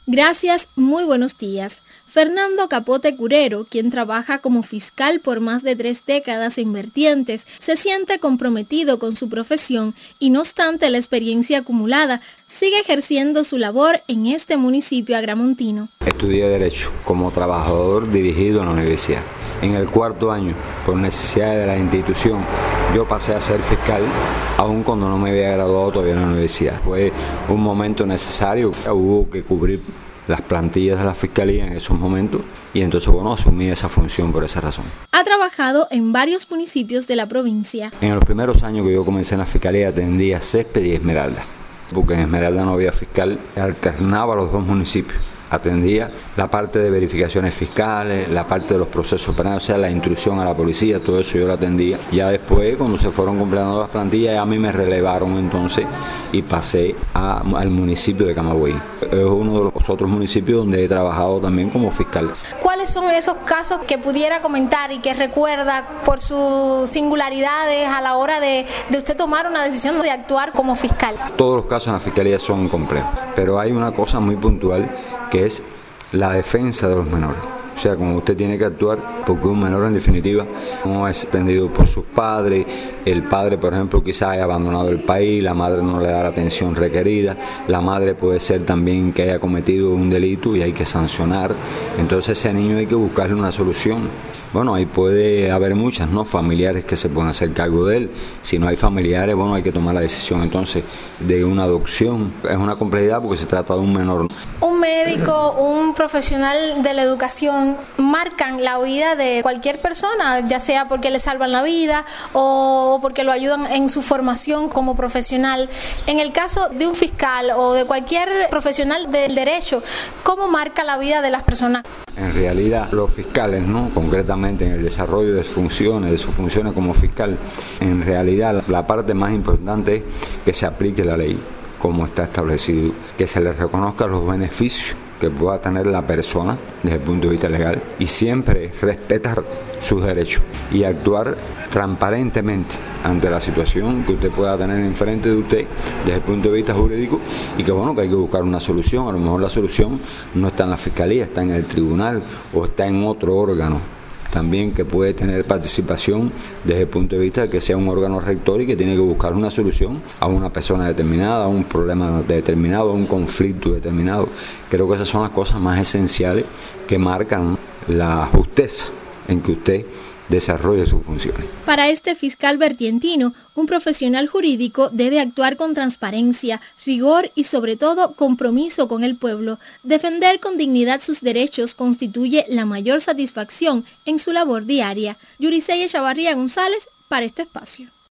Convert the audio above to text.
Gracias, muy buenos días. Fernando Capote Curero, quien trabaja como fiscal por más de 3 décadas en vertientes, se siente comprometido con su profesión y no obstante la experiencia acumulada, sigue ejerciendo su labor en este municipio agramontino. Estudié Derecho como trabajador dirigido en la universidad. En el 4º año, por necesidad de la institución, yo pasé a ser fiscal, aun cuando no me había graduado todavía en la universidad. Fue un momento necesario, hubo que cubrir las plantillas de la fiscalía en esos momentos y entonces, asumí esa función por esa razón. Ha trabajado en varios municipios de la provincia. En los primeros años que yo comencé en la fiscalía atendía Césped y Esmeralda, porque en Esmeralda no había fiscal, alternaba los 2 municipios. Atendía la parte de verificaciones fiscales, la parte de los procesos penales, o sea, la instrucción a la policía, todo eso yo lo atendía. Ya después, cuando se fueron completando las plantillas, a mí me relevaron entonces y pasé al municipio de Camagüey. Es uno de los otros municipios donde he trabajado también como fiscal. ¿Cuáles son esos casos que pudiera comentar y que recuerda por sus singularidades a la hora de usted tomar una decisión de actuar como fiscal? Todos los casos en la fiscalía son complejos, pero hay una cosa muy puntual que es la defensa de los menores. O sea, como usted tiene que actuar, porque un menor en definitiva no es atendido por sus padres, el padre, por ejemplo, quizás haya abandonado el país, la madre no le da la atención requerida, la madre puede ser también que haya cometido un delito y hay que sancionar, entonces ese niño hay que buscarle una solución. Ahí puede haber muchas, ¿no?, familiares que se pueden hacer cargo de él. Si no hay familiares, hay que tomar la decisión entonces de una adopción. Es una complejidad porque se trata de un menor. Un médico, un profesional de la educación marcan la vida de cualquier persona, ya sea porque le salvan la vida o porque lo ayudan en su formación como profesional. En el caso de un fiscal o de cualquier profesional del derecho, ¿cómo marca la vida de las personas? En realidad, los fiscales, ¿no?, concretamente en el desarrollo de sus funciones como fiscal, en realidad la parte más importante es que se aplique la ley como está establecido, que se les reconozcan los beneficios que pueda tener la persona desde el punto de vista legal y siempre respetar sus derechos y actuar transparentemente ante la situación que usted pueda tener enfrente de usted desde el punto de vista jurídico y que que hay que buscar una solución. A lo mejor la solución no está en la fiscalía, está en el tribunal o está en otro órgano también que puede tener participación desde el punto de vista de que sea un órgano rector y que tiene que buscar una solución a una persona determinada, a un problema determinado, a un conflicto determinado. Creo que esas son las cosas más esenciales que marcan la justeza en que usted desarrolle sus funciones. Para este fiscal vertientino, un profesional jurídico debe actuar con transparencia, rigor y sobre todo compromiso con el pueblo. Defender con dignidad sus derechos constituye la mayor satisfacción en su labor diaria. Yuriseya Chavarría González para este espacio.